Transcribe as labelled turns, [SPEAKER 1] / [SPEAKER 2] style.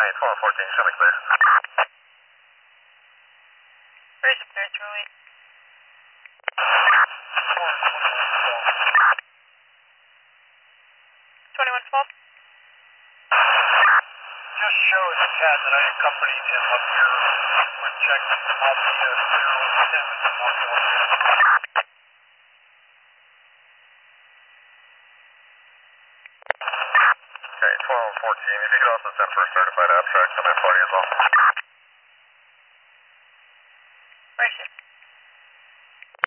[SPEAKER 1] 1214, show me clear.
[SPEAKER 2] Where's the clear, Charlie? 2112?
[SPEAKER 1] Just show the cat that I accompanied him up here when checked. I'll be clear with him and then I'll go up here. Okay, 1214, if you could also send for a certified abstract, I'm at party as well.
[SPEAKER 2] Where's it?